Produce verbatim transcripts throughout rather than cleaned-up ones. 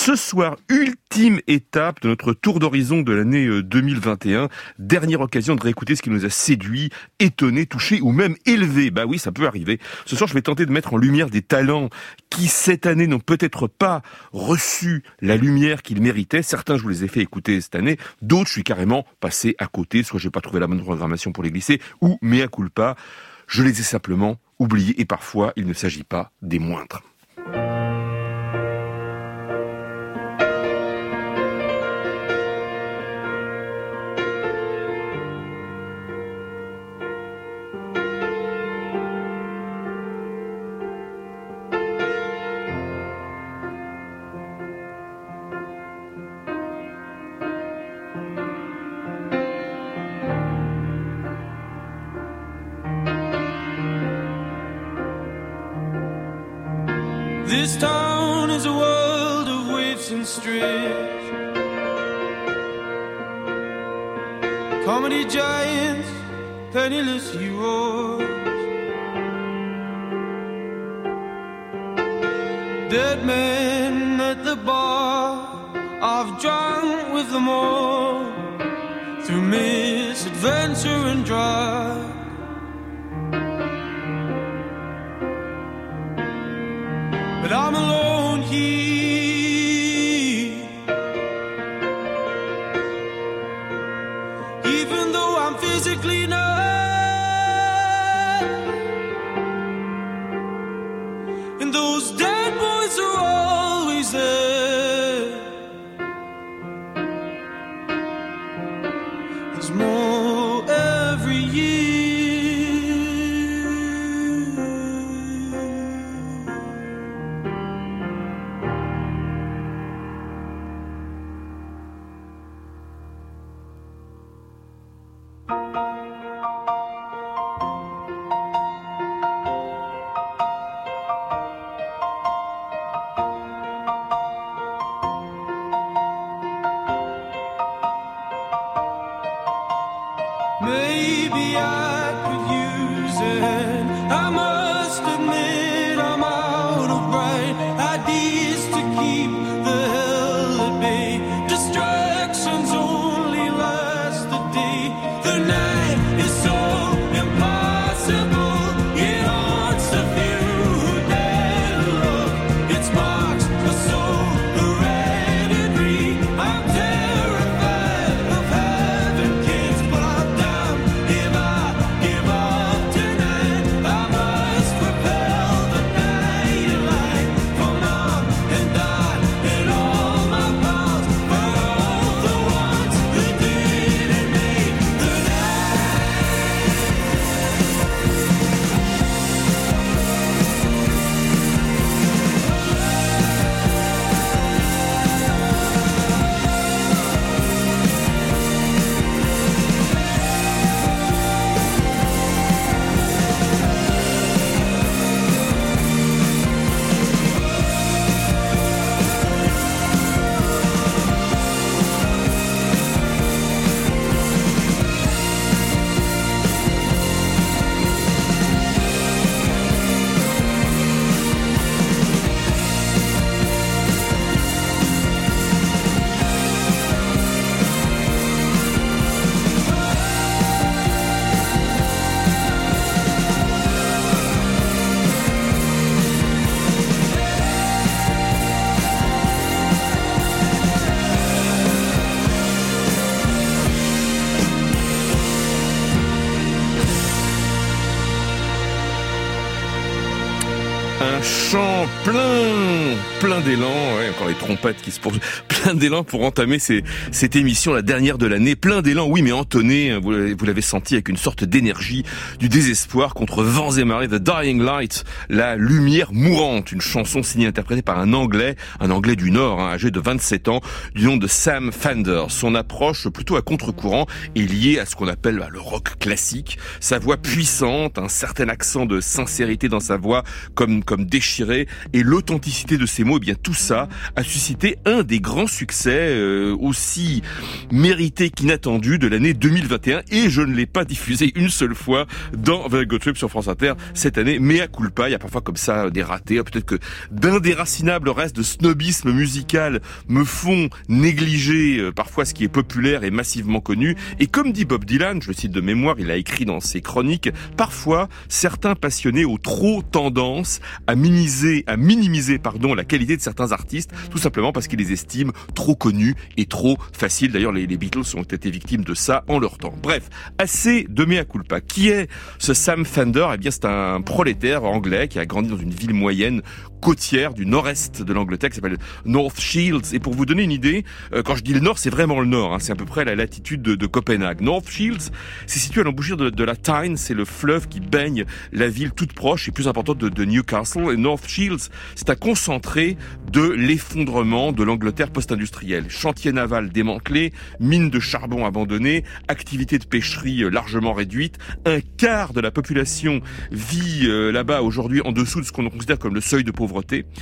Ce soir, ultime étape de notre tour d'horizon de l'année deux mille vingt et un. Dernière occasion de réécouter ce qui nous a séduit, étonné, touché ou même élevé. Bah oui, ça peut arriver. Ce soir, je vais tenter de mettre en lumière des talents qui, cette année, n'ont peut-être pas reçu la lumière qu'ils méritaient. Certains, je vous les ai fait écouter cette année. D'autres, je suis carrément passé à côté. Soit je n'ai pas trouvé la bonne programmation pour les glisser, ou mea culpa, je les ai simplement oubliés. Et parfois, il ne s'agit pas des moindres. This town is a world of waifs and strays, comedy giants, penniless heroes, dead men at the bar. I've drunk with them all through misadventure and drug. But I'm alone here, even though I'm physically numb, and those dead boys are always there. There's more every year. Maybe I could use it. I must admit I'm out of bright ideas to keep the hell at bay. Distractions only last the day. The night is so impossible. It haunts the few who dare to look. Its marks are so hereditary. I'm terrified of having kids, but I'm down. If I give up tonight, I must repel the night light from mom and dad and all my pals, but all the ones who didn't make the Un chant plein, plein d'élan, ouais, encore les trompettes qui se poursuivent, plein d'élan pour entamer ces, cette émission, la dernière de l'année, plein d'élan, oui, mais entonné, vous l'avez, vous l'avez senti avec une sorte d'énergie, du désespoir contre vents et marées, The Dying Light, la lumière mourante, une chanson signée et interprétée par un Anglais, un Anglais du Nord, hein, âgé de vingt-sept ans, du nom de Sam Fender. Son approche plutôt à contre-courant est liée à ce qu'on appelle bah, le rock classique, sa voix puissante, un certain accent de sincérité dans sa voix, comme comme déchiré, et l'authenticité de ses mots, et bien tout ça a suscité un des grands succès euh, aussi mérités qu'inattendus de l'année deux mille vingt et un, et je ne l'ai pas diffusé une seule fois dans Very Good Trip sur France Inter cette année. Mea culpa, il y a parfois comme ça des ratés, peut-être que d'indéracinables restes de snobisme musical me font négliger euh, parfois ce qui est populaire et massivement connu, et comme dit Bob Dylan, je le cite de mémoire, il a écrit dans ses chroniques, parfois certains passionnés ont trop tendance à minimiser, à minimiser pardon, la qualité de certains artistes, tout simplement parce qu'ils les estiment trop connus et trop faciles. D'ailleurs, les, les Beatles ont été victimes de ça en leur temps. Bref, assez de mea culpa. Qui est ce Sam Fender? Eh bien, c'est un prolétaire anglais qui a grandi dans une ville moyenne côtière du nord-est de l'Angleterre qui s'appelle North Shields. Et pour vous donner une idée, euh, quand je dis le nord, c'est vraiment le nord, hein, c'est à peu près à la latitude de, de Copenhague. North Shields, c'est situé à l'embouchure de, de la Tyne, c'est le fleuve qui baigne la ville toute proche et plus importante de, de Newcastle. Et North Shields, c'est un concentré de l'effondrement de l'Angleterre post-industrielle. Chantier naval démantelé, mines de charbon abandonnées, activité de pêcherie largement réduite. Un quart de la population vit euh, là-bas aujourd'hui en dessous de ce qu'on considère comme le seuil de pauvreté.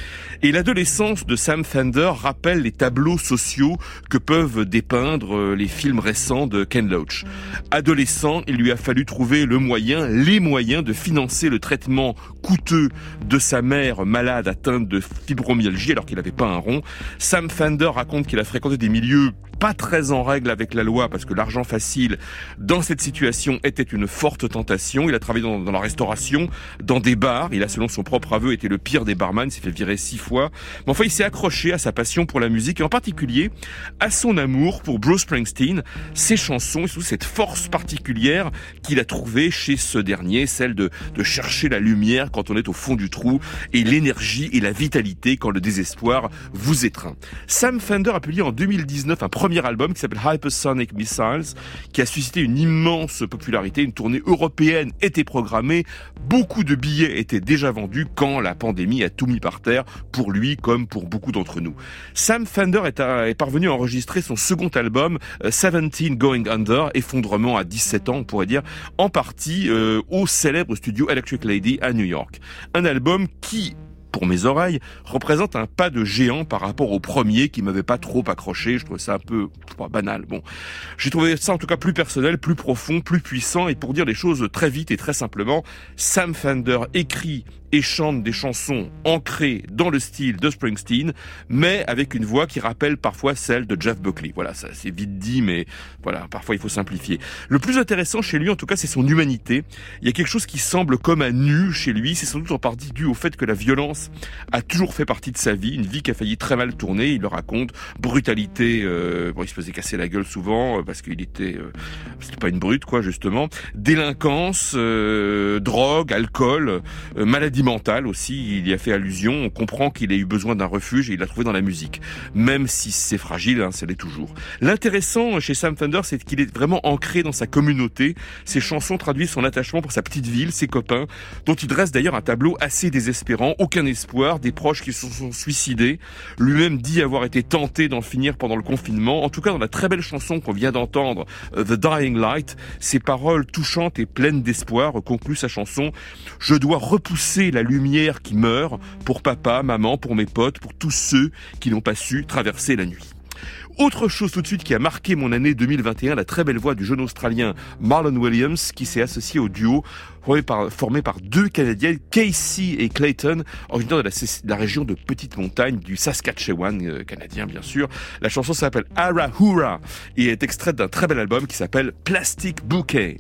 Et l'adolescence de Sam Fender rappelle les tableaux sociaux que peuvent dépeindre les films récents de Ken Loach. Adolescent, il lui a fallu trouver le moyen, les moyens de financer le traitement coûteux de sa mère malade atteinte de fibromyalgie alors qu'il n'avait pas un rond. Sam Fender raconte qu'il a fréquenté des milieux pas très en règle avec la loi parce que l'argent facile dans cette situation était une forte tentation. Il a travaillé dans, dans la restauration, dans des bars. Il a, selon son propre aveu, été le pire des barman. Il s'est fait virer six fois. Mais enfin, il s'est accroché à sa passion pour la musique et en particulier à son amour pour Bruce Springsteen, ses chansons et surtout cette force particulière qu'il a trouvée chez ce dernier, celle de, de chercher la lumière quand on est au fond du trou et l'énergie et la vitalité quand le désespoir vous étreint. Sam Fender a publié en deux mille dix-neuf un premier album qui s'appelle Hypersonic Missiles, qui a suscité une immense popularité. Une tournée européenne était programmée. Beaucoup de billets étaient déjà vendus quand la pandémie a tout mis par terre, pour lui comme pour beaucoup d'entre nous. Sam Fender est, à, est parvenu à enregistrer son second album, euh, seventeen Going Under, effondrement à dix-sept ans, on pourrait dire, en partie euh, au célèbre studio Electric Lady à New York. Un album qui, pour mes oreilles, représente un pas de géant par rapport au premier qui m'avait pas trop accroché. Je trouvais ça un peu pas banal. Bon, j'ai trouvé ça en tout cas plus personnel, plus profond, plus puissant. Et pour dire les choses très vite et très simplement, Sam Fender écrit et chante des chansons ancrées dans le style de Springsteen, mais avec une voix qui rappelle parfois celle de Jeff Buckley. Voilà, ça c'est vite dit, mais voilà, parfois il faut simplifier. Le plus intéressant chez lui, en tout cas, c'est son humanité. Il y a quelque chose qui semble comme un nu chez lui. C'est sans doute en partie dû au fait que la violence a toujours fait partie de sa vie, une vie qui a failli très mal tourner. Il le raconte, brutalité, euh, bon, il se faisait casser la gueule souvent euh, parce qu'il était, euh, c'était pas une brute quoi justement. Délinquance, euh, drogue, alcool, euh, maladie mentale aussi, il y a fait allusion. On comprend qu'il a eu besoin d'un refuge et il l'a trouvé dans la musique. Même si c'est fragile, hein, ça l'est toujours. L'intéressant chez Sam Fender, c'est qu'il est vraiment ancré dans sa communauté. Ses chansons traduisent son attachement pour sa petite ville, ses copains, dont il dresse d'ailleurs un tableau assez désespérant. Aucun espoir, des proches qui se sont suicidés. Lui-même dit avoir été tenté d'en finir pendant le confinement. En tout cas, dans la très belle chanson qu'on vient d'entendre, The Dying Light, ses paroles touchantes et pleines d'espoir concluent sa chanson. Je dois repousser la lumière qui meurt pour papa, maman, pour mes potes, pour tous ceux qui n'ont pas su traverser la nuit. Autre chose tout de suite qui a marqué mon année deux mille vingt et un, la très belle voix du jeune Australien Marlon Williams qui s'est associé au duo formé par, formé par deux Canadiennes, Casey et Clayton, originaires de la, de la région de Petite Montagne du Saskatchewan, euh, canadien bien sûr. La chanson s'appelle Arahura et est extraite d'un très bel album qui s'appelle Plastic Bouquet.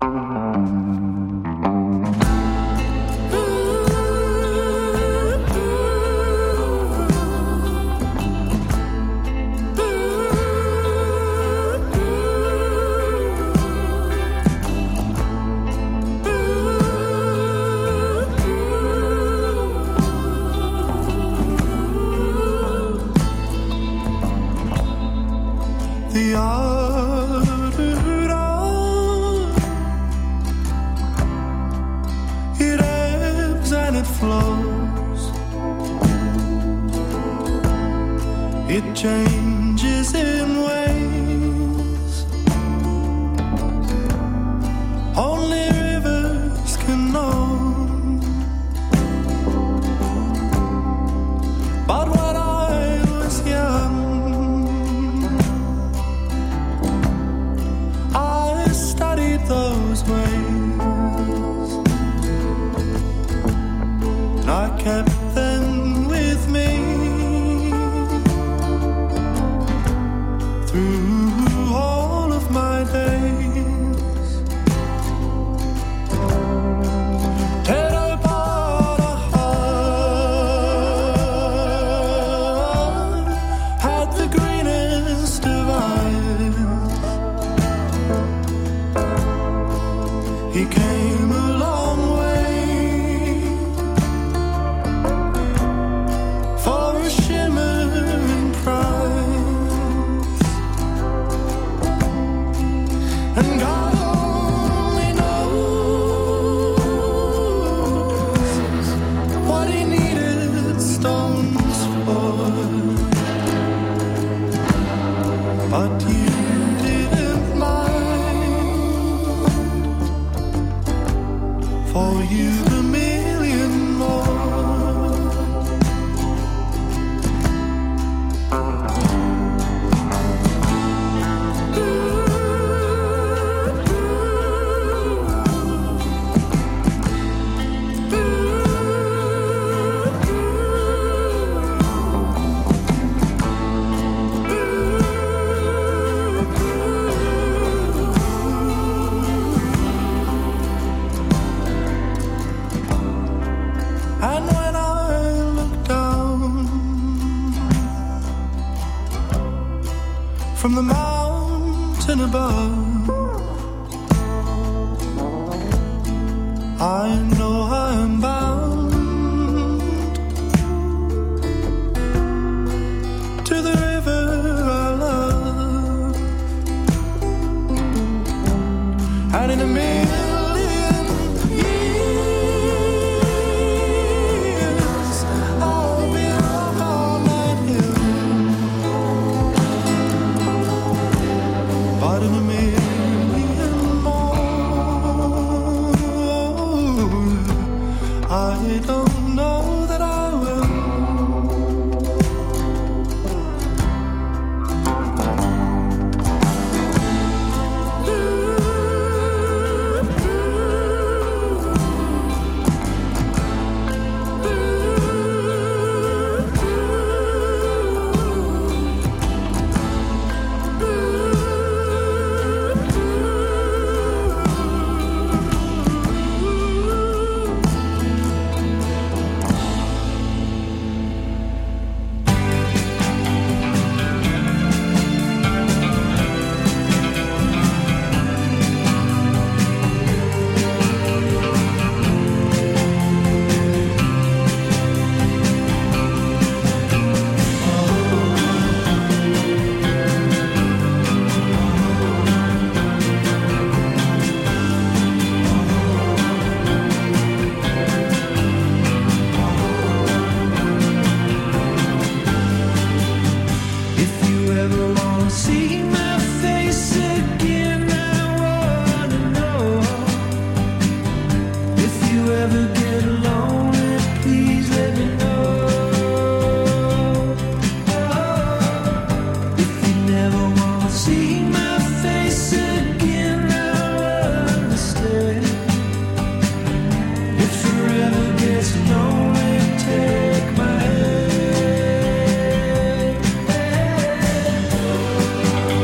The art it all. It ebbs and it flows. It changes in ways only rivers can know. through all of my days. Tear apart a heart had the greenest of eyes. He came a long way for a shimmering prize, and God only knows what he needed stones for. But you didn't mind, for you've a million more. And when I look down from the mountain above, I know I am bound to the river I love, and in a million years I'll be up on that hill. But in a million more, I don't know that I will. If you ever wanna see my face again, I wanna know. If you ever get lonely, please let me know. If you never wanna see my face again, I'll understand. If forever gets lonely, take my hand.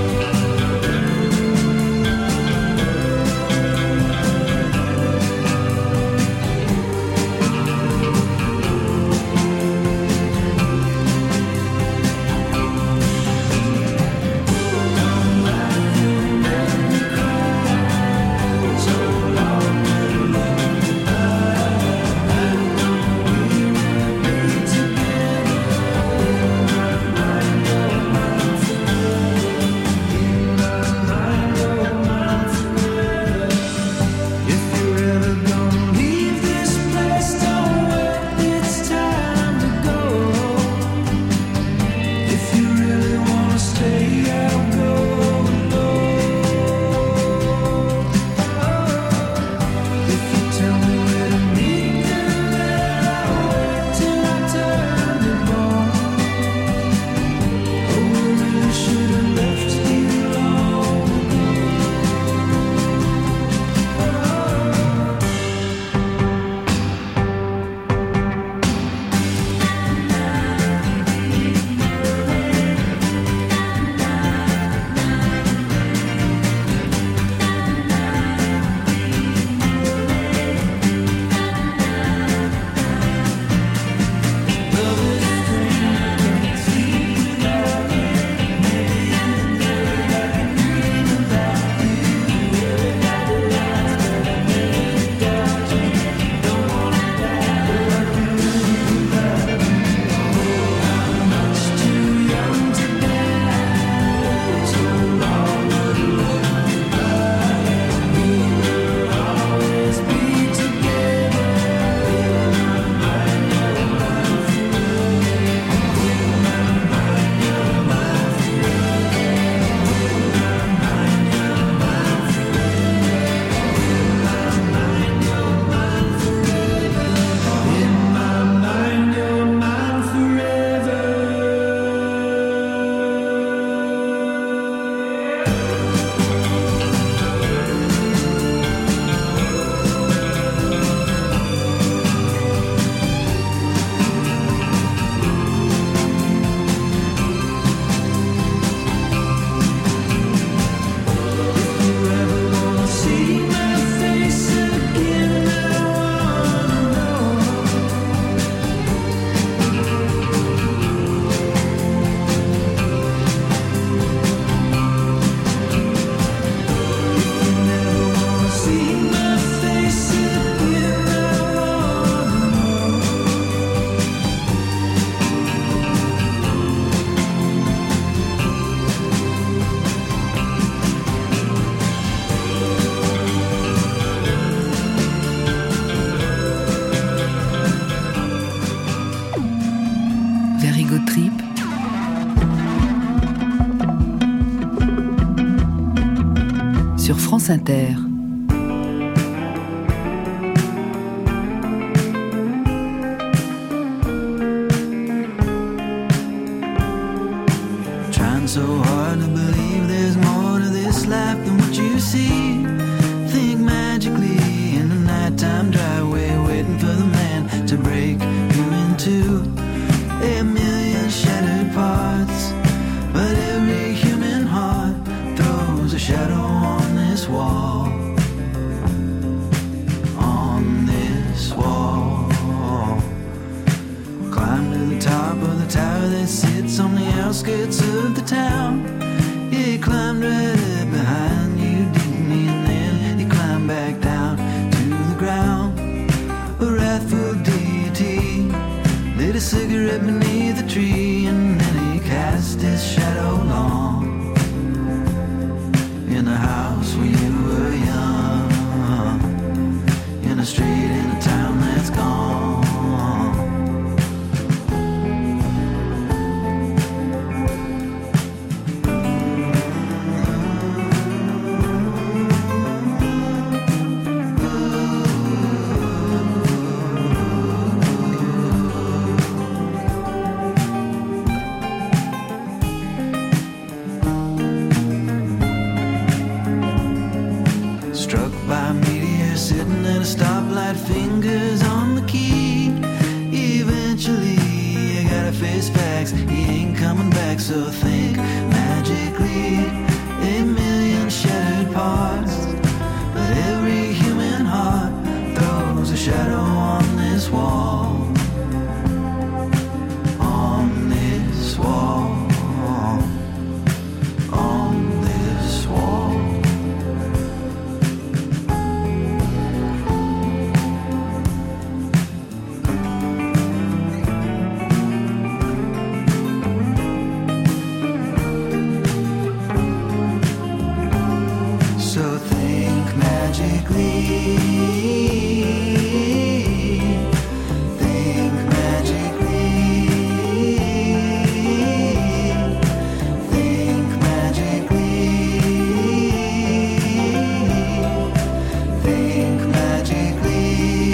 sur France Inter. Trying so hard to believe there's more to this life than what you see. Think magically in the nighttime driveway, waiting for the man to break you into a million shattered parts. But every human heart throws a shadow on this wall. On this wall. Climb to the top of the tower that sits on the outskirts of the town. He climbed right up behind you, didn't he? And then he climbed back down to the ground. A wrathful deity lit a cigarette beneath a tree, and then he cast his shadow long in the house where you were young, in a street in a town that's gone. Struck by a meteor sitting at a stoplight, fingers on the key. Eventually, you gotta face facts, he ain't coming back, so think magically. A million shattered parts, but every human heart throws a shadow on this wall. On this wall. On this wall. So think magically. Think magically. Think magically. Think magically.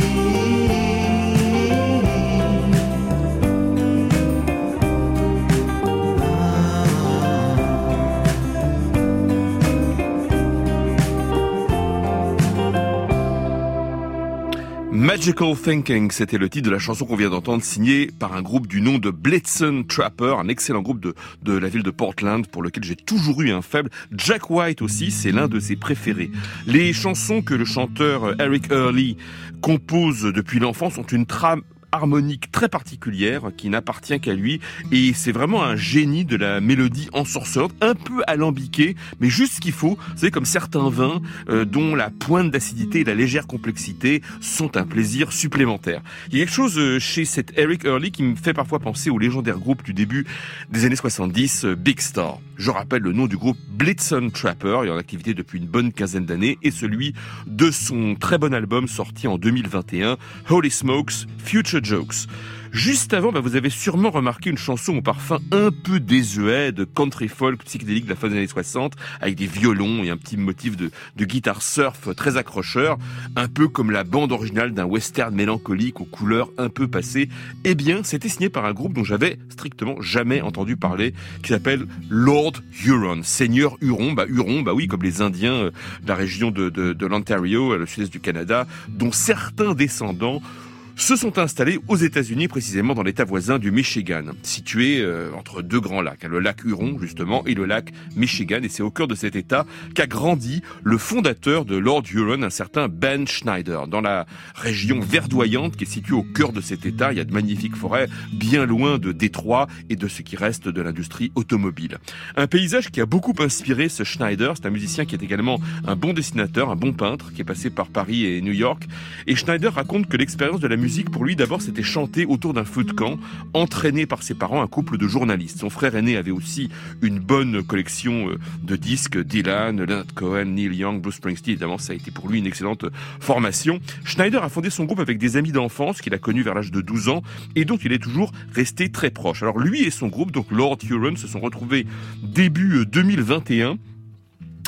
Magical Thinking, c'était le titre de la chanson qu'on vient d'entendre, signée par un groupe du nom de Blitzen Trapper, un excellent groupe de, de la ville de Portland pour lequel j'ai toujours eu un faible. Jack White aussi, c'est l'un de ses préférés. Les chansons que le chanteur Eric Early compose depuis l'enfance ont une trame harmonique très particulière qui n'appartient qu'à lui, et c'est vraiment un génie de la mélodie ensorcelante, un peu alambiquée, mais juste ce qu'il faut. Vous savez, comme certains vins euh, dont la pointe d'acidité et la légère complexité sont un plaisir supplémentaire. Il y a quelque chose euh, chez cet Eric Early qui me fait parfois penser au légendaire groupe du début des années soixante-dix, euh, Big Star. Je rappelle le nom du groupe Blitzen Trapper, il est en activité depuis une bonne quinzaine d'années, et celui de son très bon album sorti en deux mille vingt et un, Holy Smokes, Future Jokes. Juste avant, bah, vous avez sûrement remarqué une chanson au parfum un peu désuet de country folk psychédélique de la fin des années soixante, avec des violons et un petit motif de, de guitare surf très accrocheur, un peu comme la bande originale d'un western mélancolique aux couleurs un peu passées. Eh bien, c'était signé par un groupe dont j'avais strictement jamais entendu parler, qui s'appelle Lord Huron, Seigneur Huron. Bah, Huron, bah oui, comme les Indiens euh, de la région de, de, de l'Ontario, le sud-est du Canada, dont certains descendants se sont installés aux États-Unis, précisément dans l'État voisin du Michigan, situé euh, entre deux grands lacs, le lac Huron justement et le lac Michigan, et c'est au cœur de cet État qu'a grandi le fondateur de Lord Huron, un certain Ben Schneider. Dans la région verdoyante qui est située au cœur de cet État, il y a de magnifiques forêts, bien loin de Détroit et de ce qui reste de l'industrie automobile. Un paysage qui a beaucoup inspiré ce Schneider. C'est un musicien qui est également un bon dessinateur, un bon peintre, qui est passé par Paris et New York. Et Schneider raconte que l'expérience de la musique, pour lui, d'abord, c'était chanter autour d'un feu de camp, entraîné par ses parents, un couple de journalistes. Son frère aîné avait aussi une bonne collection de disques, Dylan, Leonard Cohen, Neil Young, Bruce Springsteen. Évidemment, ça a été pour lui une excellente formation. Schneider a fondé son groupe avec des amis d'enfance qu'il a connus vers l'âge de douze ans et dont il est toujours resté très proche. Alors lui et son groupe, donc Lord Huron, se sont retrouvés début deux mille vingt et un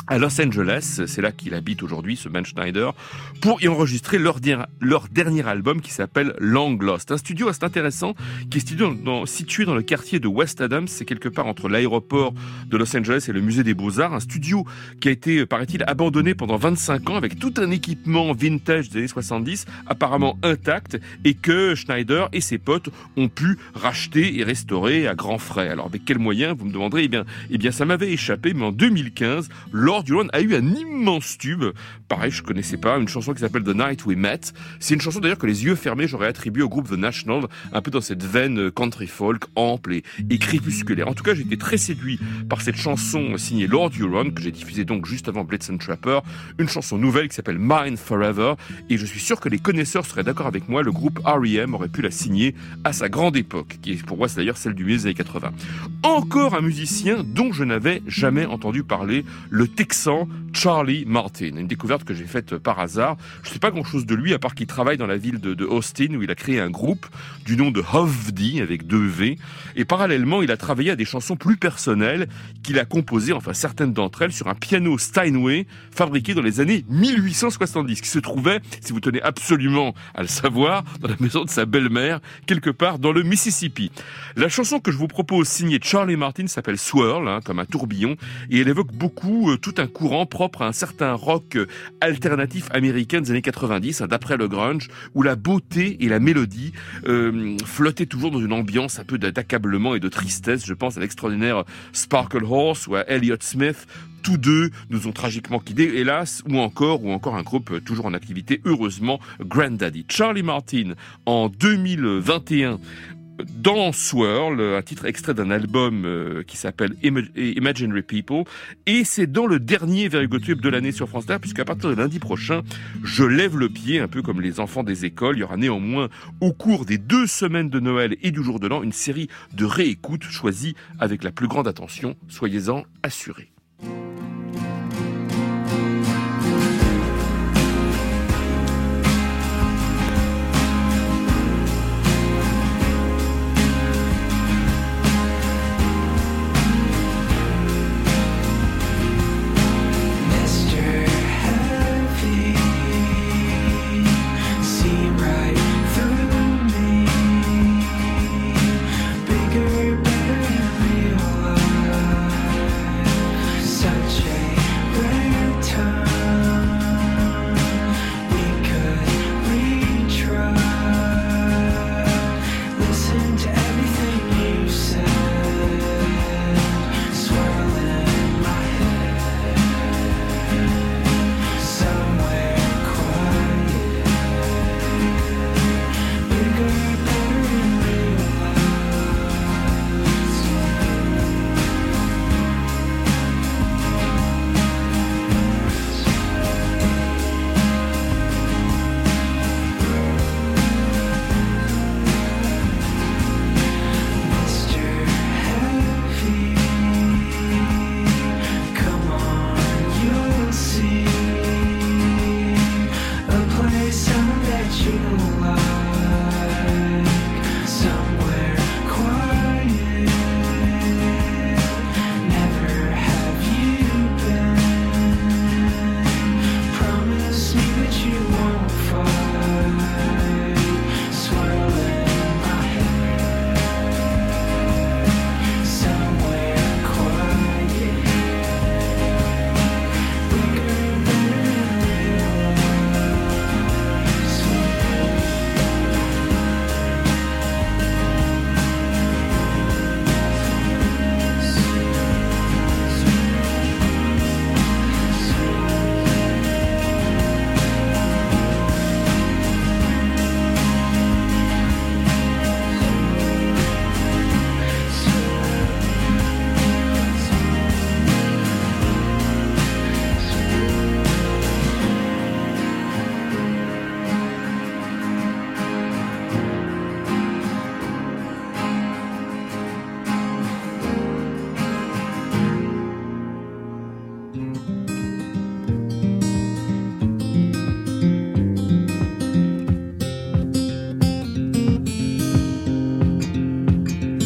à Los Angeles, c'est là qu'il habite aujourd'hui, ce Ben Schneider, pour y enregistrer leur, der- leur dernier album qui s'appelle Long Lost. Un studio assez intéressant, qui est studio dans, situé dans le quartier de West Adams, c'est quelque part entre l'aéroport de Los Angeles et le musée des Beaux-Arts, un studio qui a été, paraît-il, abandonné pendant vingt-cinq ans avec tout un équipement vintage des années soixante-dix, apparemment intact, et que Schneider et ses potes ont pu racheter et restaurer à grands frais. Alors avec quels moyens, vous me demanderez, eh bien, eh bien ça m'avait échappé, mais en deux mille quinze, Lord Huron a eu un immense tube, pareil, je connaissais pas, une chanson qui s'appelle The Night We Met. C'est une chanson d'ailleurs que les yeux fermés j'aurais attribué au groupe The National, un peu dans cette veine country folk ample et, et crépusculaire. En tout cas, j'ai été très séduit par cette chanson signée Lord Huron, que j'ai diffusée donc juste avant Blitz and Trapper, une chanson nouvelle qui s'appelle Mine Forever, et je suis sûr que les connaisseurs seraient d'accord avec moi, le groupe R E M aurait pu la signer à sa grande époque, qui est pour moi c'est d'ailleurs celle du milieu des années quatre-vingts. Encore un musicien dont je n'avais jamais entendu parler, le Texan Charlie Martin. Une découverte que j'ai faite par hasard. Je ne sais pas grand-chose de lui, à part qu'il travaille dans la ville de, de Austin, où il a créé un groupe du nom de Hovdi, avec deux V. Et parallèlement, il a travaillé à des chansons plus personnelles qu'il a composées, enfin certaines d'entre elles, sur un piano Steinway fabriqué dans les années mille huit cent soixante-dix, qui se trouvait, si vous tenez absolument à le savoir, dans la maison de sa belle-mère, quelque part dans le Mississippi. La chanson que je vous propose, signée Charlie Martin, s'appelle Swirl, hein, comme un tourbillon, et elle évoque beaucoup euh, tout un courant propre à un certain rock euh, alternatif américain des années quatre-vingt-dix, hein, d'après le grunge, où la beauté et la mélodie euh, flottaient toujours dans une ambiance un peu d'accablement et de tristesse. Je pense à l'extraordinaire Sparkle Horse ou à Elliott Smith. Tous deux nous ont tragiquement quittés, hélas, ou encore, ou encore un groupe toujours en activité, heureusement, Grandaddy. Charlie Martin, en deux mille vingt et un, dans Swirl, un titre extrait d'un album euh, qui s'appelle Ima- Imaginary People, et c'est dans le dernier Very Tube de l'année sur France Inter, puisqu'à partir de lundi prochain, je lève le pied, un peu comme les enfants des écoles. Il y aura néanmoins, au cours des deux semaines de Noël et du jour de l'an, une série de réécoutes choisies avec la plus grande attention. Soyez-en assurés.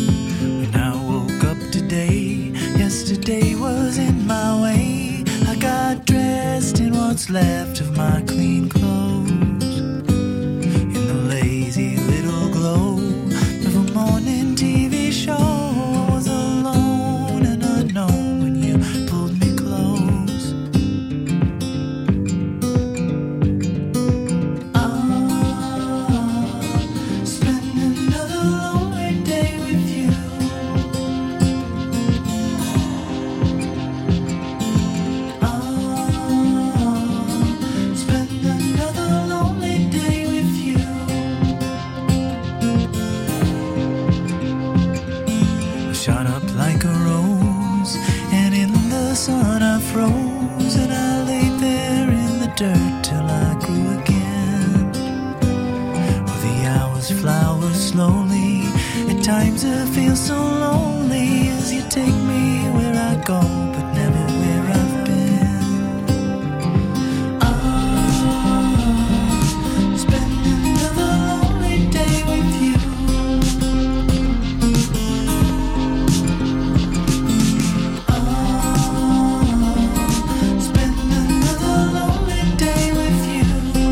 Yesterday was in my way. I got what's left of my clean clothes. In the lazy little glow of a morning T V show, I was alone and unknown when you pulled me close. Ah, spend another lonely day with you. Spend another lonely day with you. I shot up like a rose, and in the sun I froze, and I lay there in the dirt till I grew again. Well, the hours flower slowly, at times I feel so lonely as you take me where I go, but never where I've been. Ah, spend another lonely day with you. Ah, spend another lonely day with you.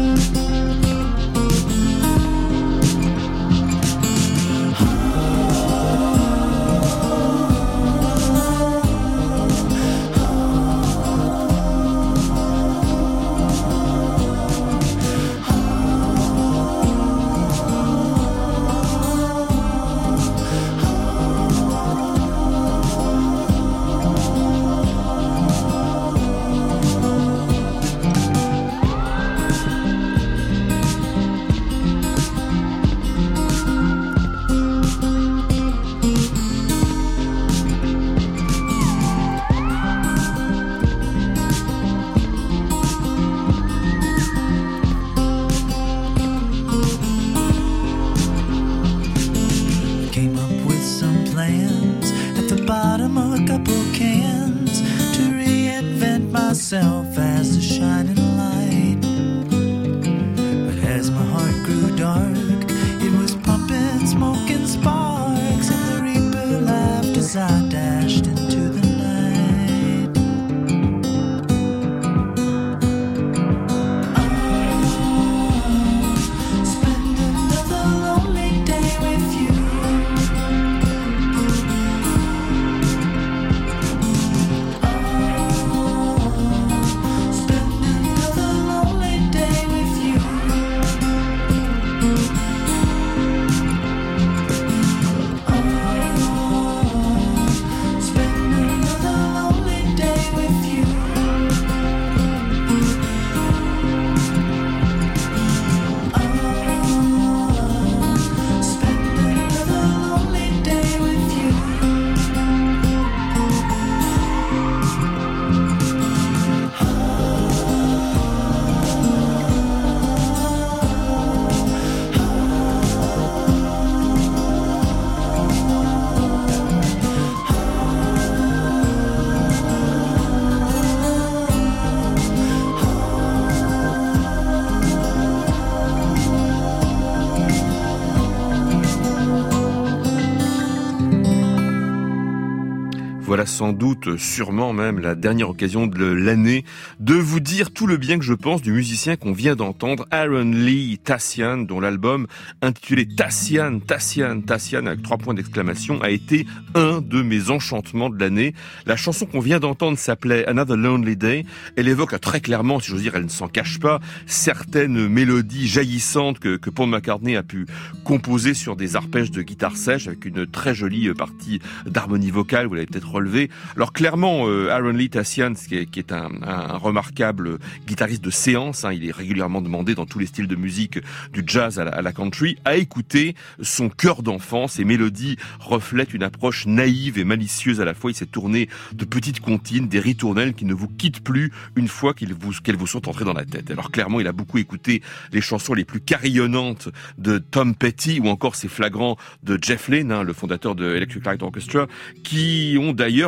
Came up with some plans at the bottom of a couple cans to reinvent myself as a shining light. But as my heart grew dark, it was pumping smoke and sparks, and the reaper laughed as I dashed into the night. Ah, spend another lonely day with you. Spend another lonely day with you. Spend another lonely day with you. Spend another lonely day with you. Voilà sans doute, sûrement même, la dernière occasion de l'année de vous dire tout le bien que je pense du musicien qu'on vient d'entendre, Aaron Lee Tassian, dont l'album intitulé Tassian, Tassian, Tassian, avec trois points d'exclamation, a été un de mes enchantements de l'année. La chanson qu'on vient d'entendre s'appelait Another Lonely Day. Elle évoque très clairement, si j'ose dire, elle ne s'en cache pas, certaines mélodies jaillissantes que, que Paul McCartney a pu composer sur des arpèges de guitare sèche, avec une très jolie partie d'harmonie vocale, vous l'avez peut-être relevé. Alors clairement, euh, Aaron Lee Tassian, qui est, qui est un, un, un remarquable guitariste de séance, hein, il est régulièrement demandé dans tous les styles de musique, du jazz à la, à la country, à écouter son cœur d'enfant. Ses mélodies reflètent une approche naïve et malicieuse à la fois. Il s'est tourné de petites comptines, des ritournelles qui ne vous quittent plus une fois qu'ils vous, qu'elles vous sont entrées dans la tête. Alors clairement, il a beaucoup écouté les chansons les plus carillonnantes de Tom Petty ou encore ses flagrants de Jeff Lynne, hein, le fondateur de Electric Light Orchestra, qui ont d'ailleurs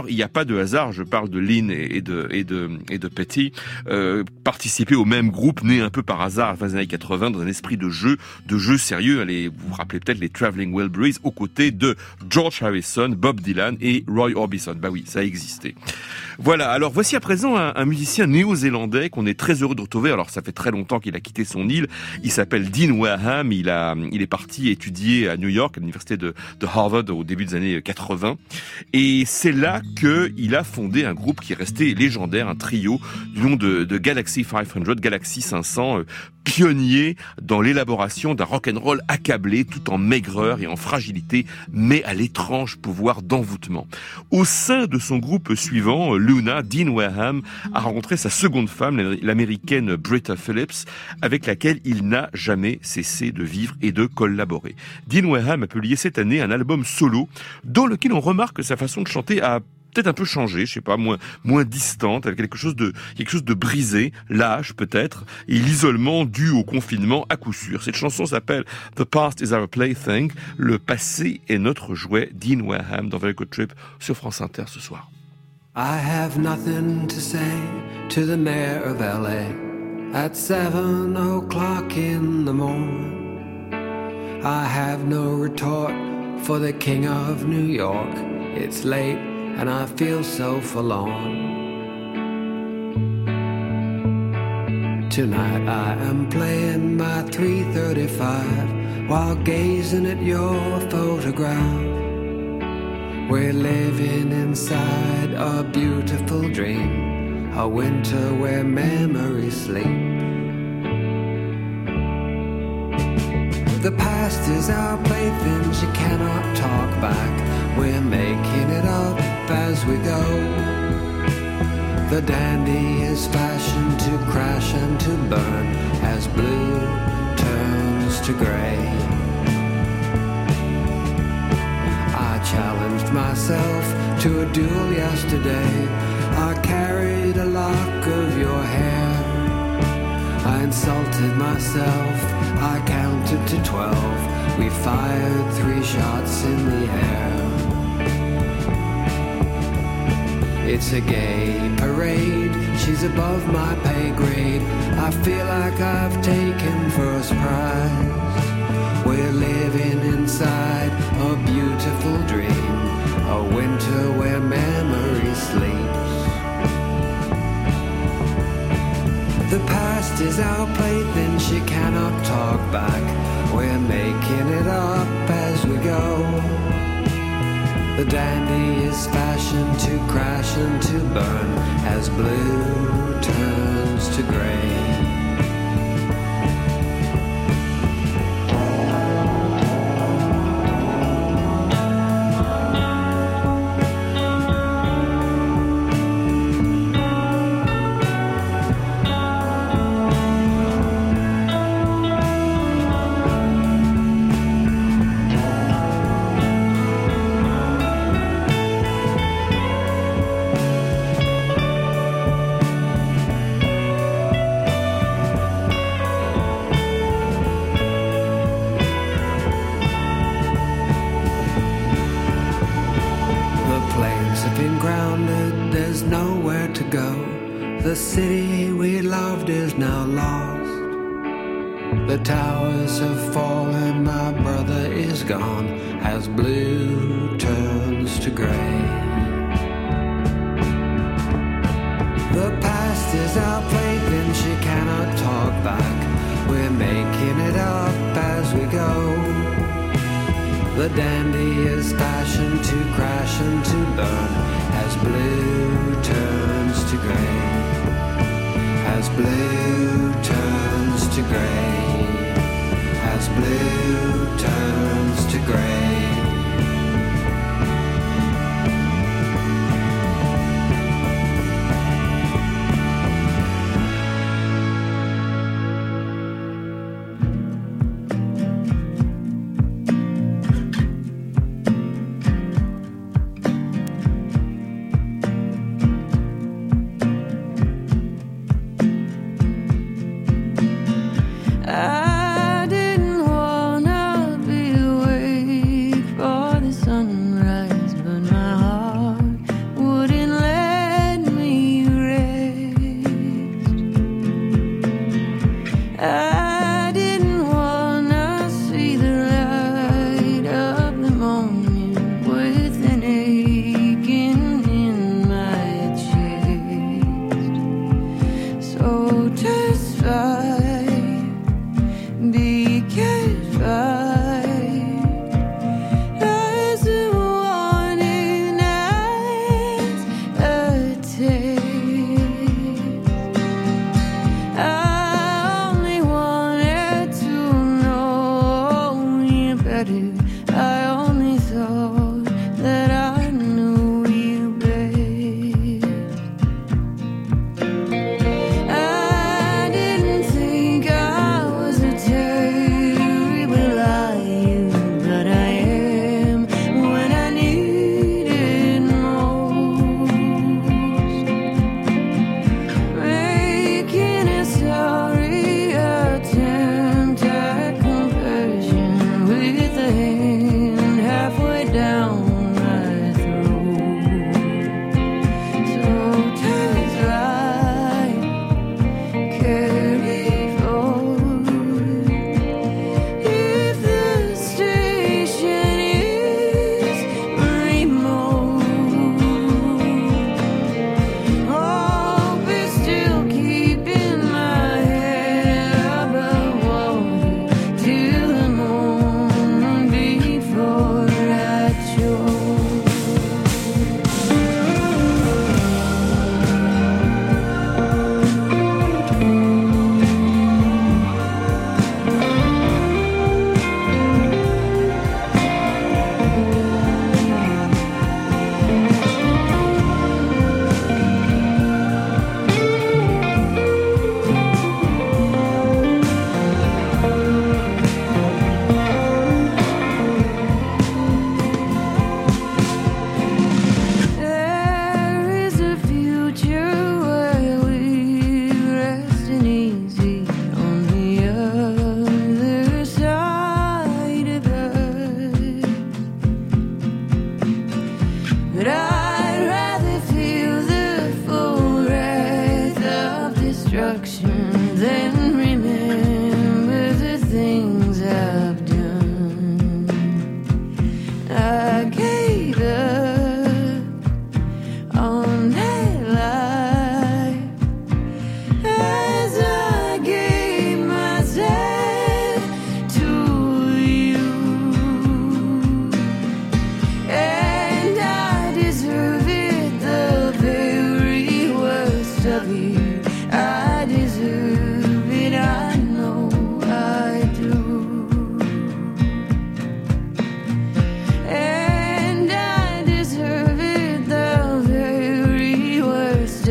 il n'y a pas de hasard, je parle de Lynn et de, et de, et de Petty, euh, participer au même groupe né un peu par hasard à la fin des années quatre-vingts dans un esprit de jeu, de jeu sérieux. Allez, vous vous rappelez peut-être les Traveling Wilburys aux côtés de George Harrison, Bob Dylan et Roy Orbison. Bah oui, ça a existé. Voilà, alors voici à présent un, un musicien néo-zélandais qu'on est très heureux de retrouver. Alors ça fait très longtemps qu'il a quitté son île. Il s'appelle Dean Wareham. Il a, il est parti étudier à New York, à l'université de, de Harvard au début des années quatre-vingts. Et c'est là qu'il a fondé un groupe qui est resté légendaire, un trio du nom de, de Galaxy cinq cents, Galaxy cinq cents, euh, pionnier dans l'élaboration d'un rock'n'roll accablé, tout en maigreur et en fragilité, mais à l'étrange pouvoir d'envoûtement. Au sein de son groupe suivant, Luna, Dean Wareham a rencontré sa seconde femme, l'américaine Britta Phillips, avec laquelle il n'a jamais cessé de vivre et de collaborer. Dean Wareham a publié cette année un album solo dans lequel on remarque que sa façon de chanter a peut-être un peu changé, je sais pas, moins moins distante, avec quelque chose de quelque chose de brisé, lâche peut-être, et l'isolement dû au confinement à coup sûr. Cette chanson s'appelle The Past is Our Plaything, le passé est notre jouet. Dean Wareham dans Very Good Trip sur France Inter ce soir. I have nothing to say to the mayor of L A at seven o'clock in the morning. I have no retort for the king of New York. It's late and I feel so forlorn. Tonight I am playing my three thirty-five while gazing at your photograph. We're living inside a beautiful dream, a winter where memories sleep. The past is our plaything, she cannot talk back. We're making it up as we go. The dandy is fashioned to crash and to burn as blue turns to grey. I challenged myself to a duel yesterday. I carried a lock of your hair. I insulted myself, I counted to twelve. We fired three shots in the air. It's a gay parade, she's above my pay grade. I feel like I've taken first prize. We're living inside a beautiful dream, a winter where memory sleeps. The past is our plaything, she cannot talk back. We're making it up as we go. The dandy is fashioned to crash and to burn as blue turns to grey. The city we loved is now lost. The towers have fallen, my brother is gone, as blue turns to grey. The past is our plaything, she cannot talk back. We're making it up as we go. The dandy is fashioned to crash and to burn as blue turns to grey. As blue turns to grey, as blue turns to grey. I didn't wanna be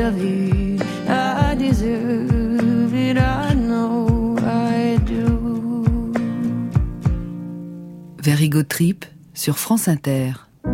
love you. I deserve it, I know I do. Very Good Trip sur France Inter.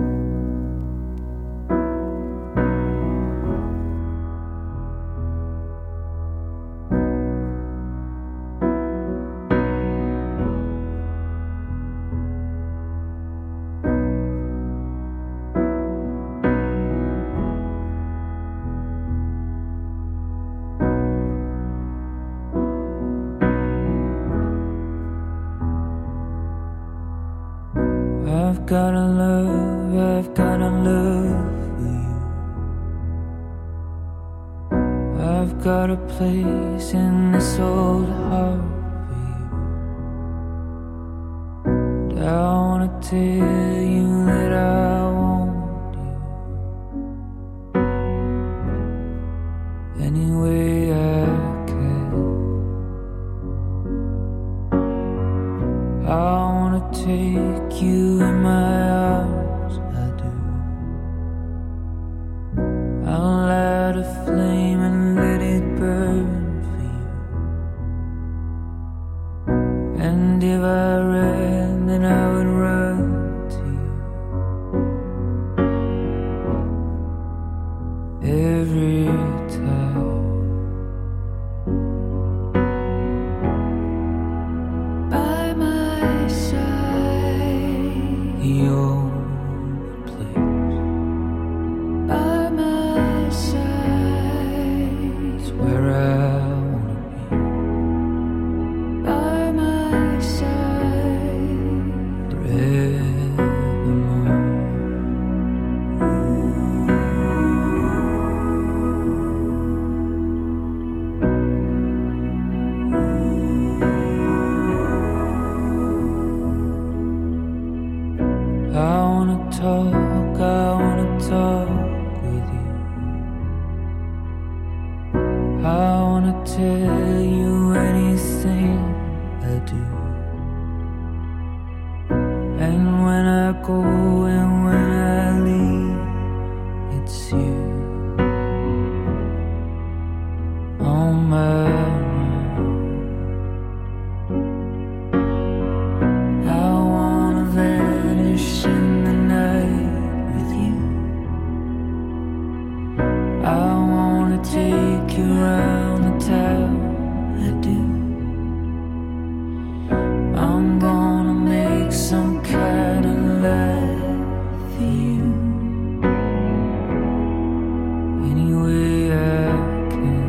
I've got a love, I've got a love for you. I've got a place in this old heart for you. And I wanna tell you that I want you any way I can. I wanna take you in my arms, I do. I'll light a flame and let it burn for you. And if I ran, then I would run to you every time. By my side, The only place by my side, is where I wanna be. by my side. Forevermore. I wanna talk, I wanna talk with you. I wanna tell you anything I do. And when I go and when I leave, it's you on my mind. I wanna vanish in the night with you. I wanna take you around the town, I do. I'm gonna make some kind of life for you any way I can.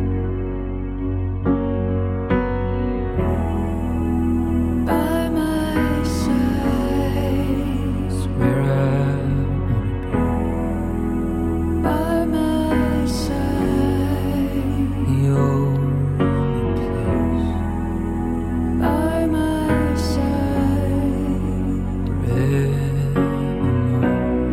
By my side, It's where I wanna be. by my side, The only place by my side. forevermore.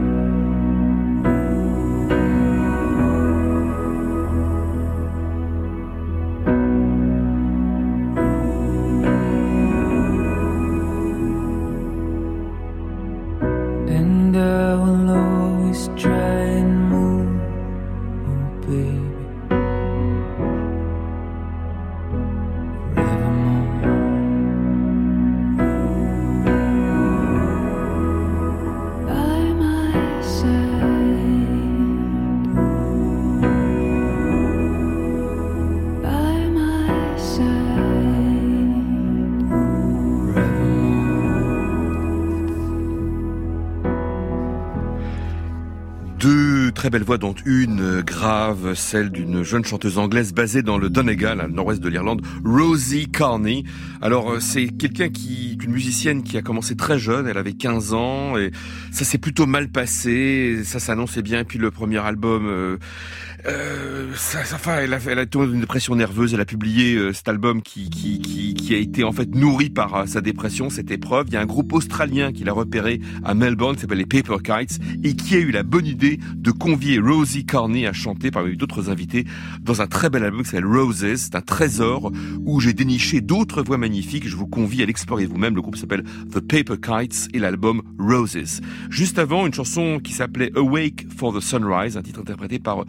And I will always try and move, oh baby, forevermore. By my side, by my side. Deux très belles voix, dont une euh, grave, celle d'une jeune chanteuse anglaise basée dans le Donegal, à le nord-ouest de l'Irlande, Rosie Carney. Alors euh, c'est quelqu'un qui, une musicienne qui a commencé très jeune, elle avait quinze ans, et ça s'est plutôt mal passé, ça s'annonçait bien, et puis le premier album... Euh, Euh, ça, ça, enfin, elle a, elle a tombé dans une dépression nerveuse. Elle a publié euh, cet album qui, qui, qui, qui a été en fait nourri par euh, sa dépression, cette épreuve. Il y a un groupe australien qui l'a repéré à Melbourne, qui s'appelle les Paper Kites, et qui a eu la bonne idée de convier Rosie Carney à chanter parmi d'autres invités dans un très bel album qui s'appelle Roses. C'est un trésor où j'ai déniché d'autres voix magnifiques. Je vous convie à l'explorer vous-même. Le groupe s'appelle The Paper Kites et l'album Roses. Juste avant, une chanson qui s'appelait Awake for the Sunrise, un titre interprété par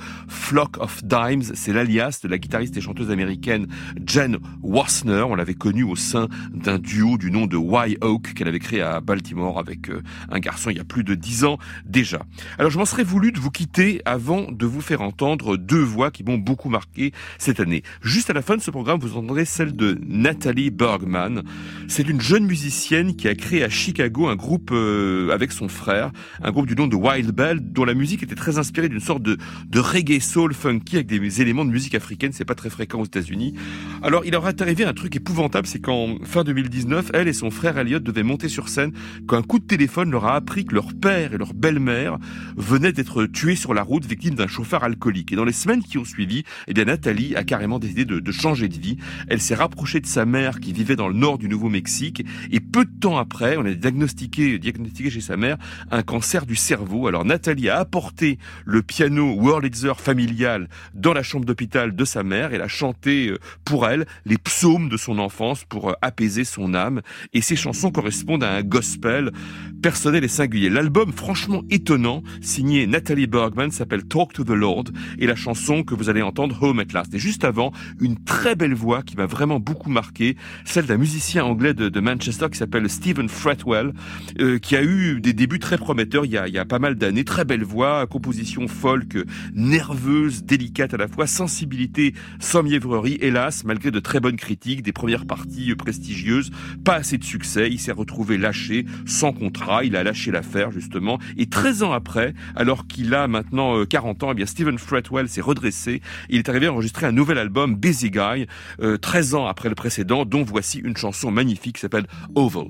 Flock of Dimes, c'est l'alias de la guitariste et chanteuse américaine Jen Wassner. On l'avait connue au sein d'un duo du nom de Wye-Oak qu'elle avait créé à Baltimore avec euh, un garçon il y a plus de dix ans déjà. Alors je m'en serais voulu de vous quitter avant de vous faire entendre deux voix qui m'ont beaucoup marqué cette année. Juste à la fin de ce programme, vous entendrez celle de Natalie Bergman. C'est une jeune musicienne qui a créé à Chicago un groupe euh, avec son frère, un groupe du nom de Wild Bell, dont la musique était très inspirée d'une sorte de, de reggae soul funky avec des éléments de musique africaine. C'est pas très fréquent aux États-Unis. Alors il leur est arrivé un truc épouvantable, c'est qu'en fin deux mille dix-neuf, elle et son frère Elliot devaient monter sur scène quand un coup de téléphone leur a appris que leur père et leur belle-mère venaient d'être tués sur la route, victimes d'un chauffard alcoolique. Et dans les semaines qui ont suivi, eh bien Nathalie a carrément décidé de, de changer de vie. Elle s'est rapprochée de sa mère qui vivait dans le nord du Nouveau-Mexique et peu de temps après, on a diagnostiqué, diagnostiqué chez sa mère un cancer du cerveau. Alors Nathalie a apporté le piano Wurlitzer familial dans la chambre d'hôpital de sa mère. Elle a chanté pour elle les psaumes de son enfance pour apaiser son âme. Et ces chansons correspondent à un gospel personnel et singulier. L'album, franchement étonnant, signé Natalie Bergman, s'appelle Talk to the Lord et la chanson que vous allez entendre, Home at Last. Et juste avant, une très belle voix qui m'a vraiment beaucoup marqué, celle d'un musicien anglais de, de Manchester qui s'appelle Stephen Fretwell, euh, qui a eu des débuts très prometteurs il y a, il y a pas mal d'années. Très belle voix, composition folk, nerveuse, délicate à la fois, sensibilité sans mièvrerie. Hélas, malgré de très bonnes critiques, des premières parties prestigieuses, pas assez de succès. Il s'est retrouvé lâché, sans contrat. Il a lâché l'affaire, justement. Et treize ans après, alors qu'il a maintenant quarante ans, eh bien Stephen Fretwell s'est redressé. Il est arrivé à enregistrer un nouvel album, Busy Guy, euh, treize ans après le précédent, dont voici une chanson magnifique qui s'appelle Oval.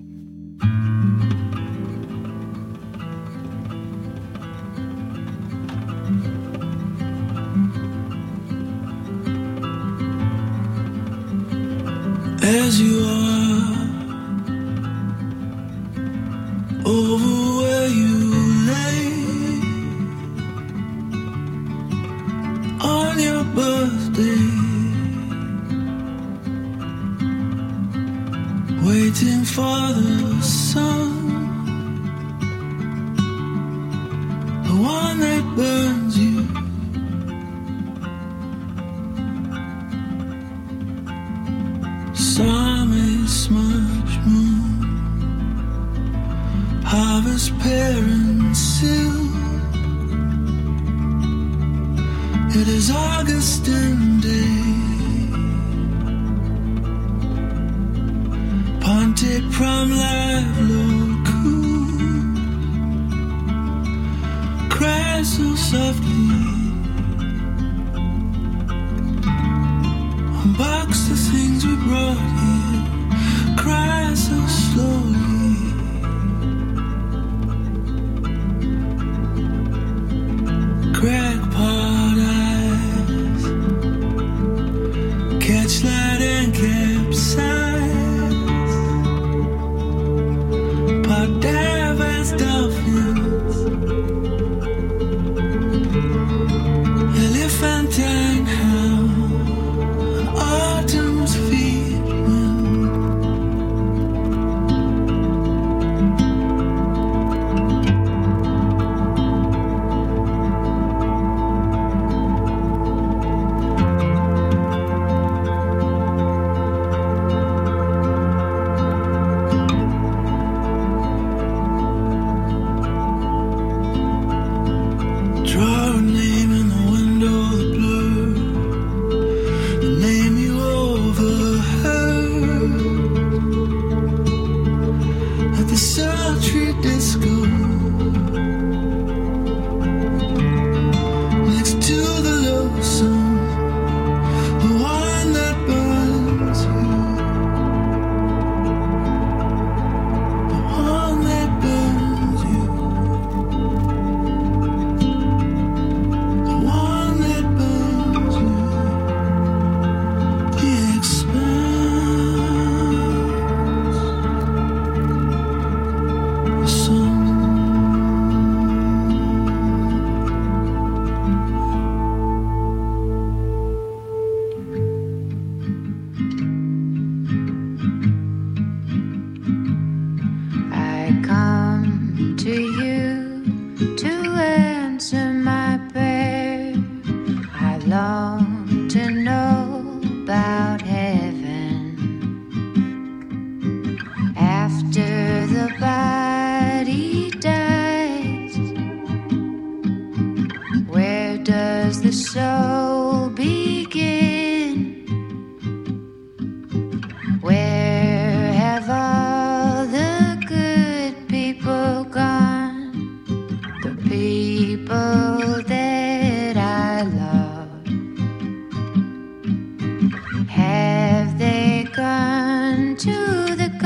As you are over where you lay on your birthday, waiting for the sun, the one that burns you. Summer smudge moon, harvest pear and silk. It is Augustin day, Ponte prom live low cool, cry so softly. Unbox the things we brought here, cry so slowly. Crackpot eyes, catch light and capsize, pot dive as dolphins, elephantine howl. Autumn's feet wind. want to know about heaven after the body dies. Where does the soul begin? Where have all the good people gone? The people that I love. Have they gone to the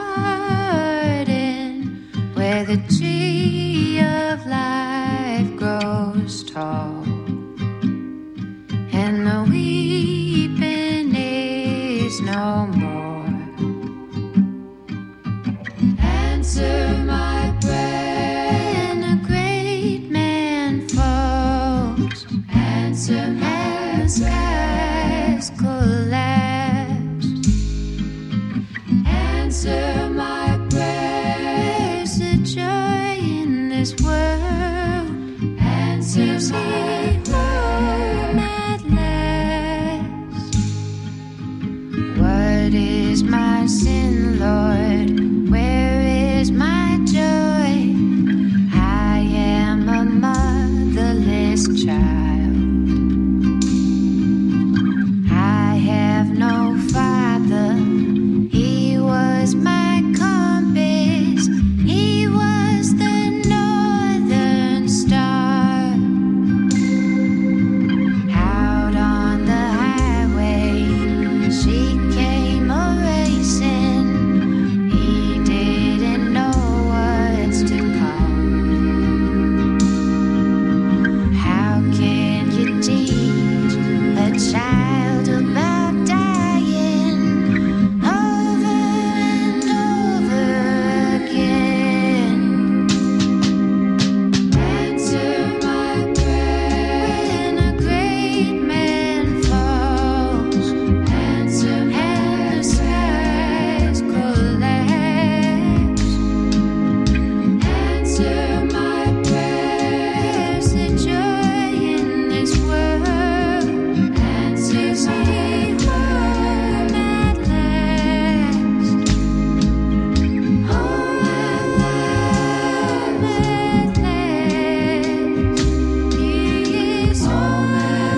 garden where the tree of life grows tall and the weeping is no more? Answer my prayer when a great man falls. Answer my skies collapse. Answer my prayers, the joy in this world. Answer me home at last. What is my sin, Lord? Where is my joy? I am a motherless child. I have no father. He was my compass. He was the northern star. Out on the highway, she came a racing. He didn't know what's to come. How can you teach a child about dying over and over again? Answer my prayer when a great man falls. Answer and the skies collapse. Answer my prayers, the joy in this world. Answer me home at last. Home at last. He is home at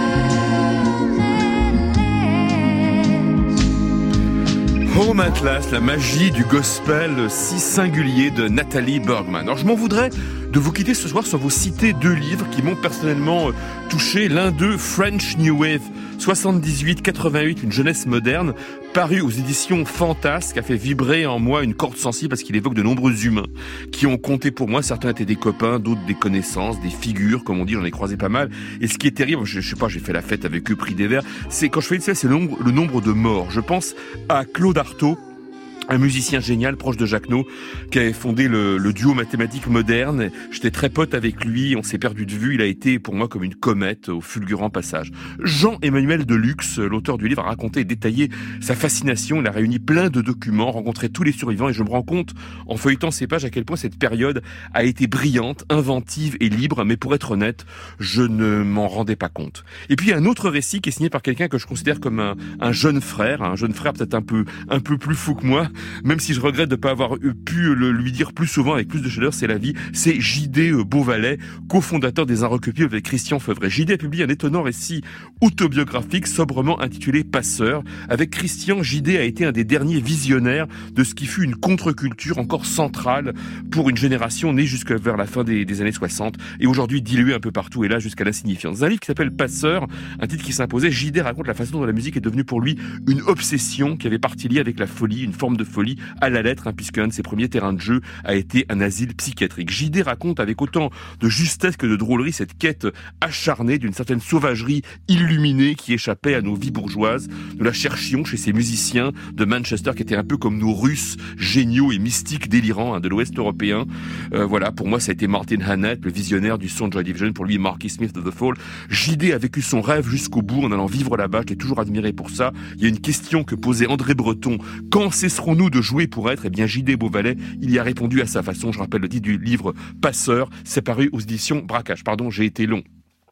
last. Home Atlas, la magie du gospel si singulier de Nathalie Bergman. Alors je m'en voudrais de vous quitter ce soir sans vous citer deux livres qui m'ont personnellement euh, touché. L'un d'eux, French New Wave, soixante-dix-huit quatre-vingt-huit, une jeunesse moderne, paru aux éditions Fantasque, a fait vibrer en moi une corde sensible parce qu'il évoque de nombreux humains qui ont compté pour moi. Certains étaient des copains, d'autres des connaissances, des figures, comme on dit, j'en ai croisé pas mal. Et ce qui est terrible, je, je sais pas, j'ai fait la fête avec eux, pris des verres, c'est quand je fais ça, c'est le nombre, le nombre de morts. Je pense à Claude Artaud, un musicien génial proche de Jacquenot qui avait fondé le, le duo mathématique moderne. J'étais très pote avec lui, on s'est perdu de vue. Il a été pour moi comme une comète au fulgurant passage. Jean-Emmanuel Deluxe, l'auteur du livre, a raconté et détaillé sa fascination. Il a réuni plein de documents, rencontré tous les survivants et je me rends compte en feuilletant ces pages à quel point cette période a été brillante, inventive et libre. Mais pour être honnête, je ne m'en rendais pas compte. Et puis un autre récit qui est signé par quelqu'un que je considère comme un, un jeune frère, un jeune frère peut-être un peu, un peu plus fou que moi, même si je regrette de ne pas avoir pu le lui dire plus souvent avec plus de chaleur, c'est la vie. C'est J D Beauvalet, cofondateur des Inrecuptibles avec Christian Feuvret. J D a publié un étonnant récit autobiographique sobrement intitulé Passeur. Avec Christian, J D a été un des derniers visionnaires de ce qui fut une contre-culture encore centrale pour une génération née jusque vers la fin des, des années soixante et aujourd'hui diluée un peu partout et là jusqu'à l'insignifiance. Dans un livre qui s'appelle Passeur, un titre qui s'imposait, J D raconte la façon dont la musique est devenue pour lui une obsession qui avait partie liée avec la folie, une forme de folie à la lettre, hein, puisque un de ses premiers terrains de jeu a été un asile psychiatrique. J D raconte avec autant de justesse que de drôlerie cette quête acharnée d'une certaine sauvagerie illuminée qui échappait à nos vies bourgeoises. Nous la cherchions chez ces musiciens de Manchester qui étaient un peu comme nos Russes, géniaux et mystiques, délirants, hein, de l'Ouest européen. Euh, voilà, pour moi, ça a été Martin Hannett, le visionnaire du son de Joy Division. Pour lui, Marky Smith de The Fall. J D a vécu son rêve jusqu'au bout en allant vivre là-bas. Je l'ai toujours admiré pour ça. Il y a une question que posait André Breton. Quand cesserons-nous de jouer pour être? Eh bien, J D Beauvalet, il y a répondu à sa façon. Je rappelle le titre du livre Passeur. C'est paru aux éditions Braquage. Pardon, j'ai été long.